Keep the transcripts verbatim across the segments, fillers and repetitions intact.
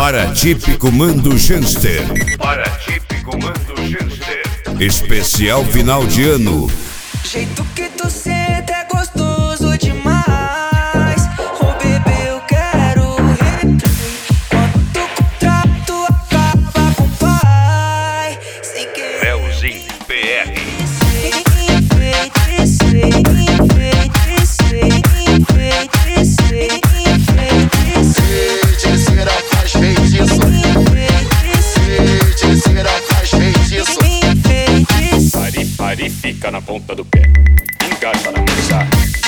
Paratípico Mando Genster. Paratípico Mando Genster. Especial final de ano. Jeito que tu senta é gostoso demais. Oh bebê, eu quero replay. Quando o contrato acaba com o pai, sem querer. Leozinho P R. Enfeitiçei, enfeitiçei, enfeitiçei, enfeitiçei. Feiticeira faz feitiço. Feiticeira faz feitiço. Pare, pare, fica na ponta do pé. Engata na mesa.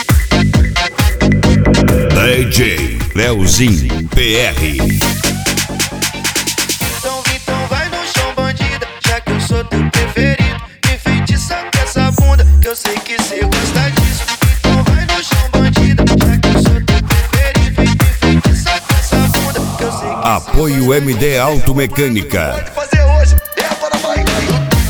D J Leozinho P R. Então, então vai no chão, bandida, já que eu sou teu preferido. Me feitiça com essa bunda, que eu sei que cê gosta disso. Então vai no chão, bandida, já que eu sou teu preferido. Me feitiça com essa bunda, que eu sei que Apoio M D Automecânica. pode fazer hoje. É para vai, vai.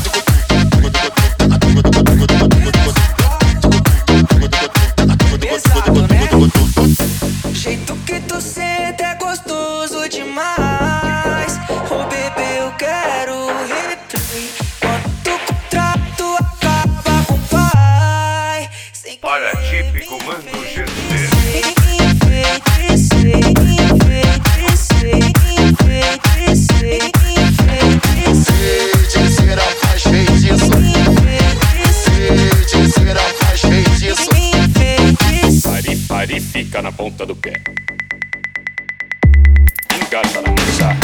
Pesado, né? Jeito que tu senta é gostoso demais. Oh bebê, eu quero replay. Quando o contrato acaba com o pai, sem Paratípico Mando Genster. Enfeitiçei, enfeitiçei, enfeitiçei, enfeitiçei. Feiticeira faz feitiço. Feiticeira faz feitiço. Pare, pare, fica na ponta do pé. Engata na mesa.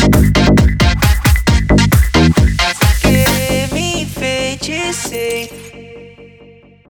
Que me enfeitiçei.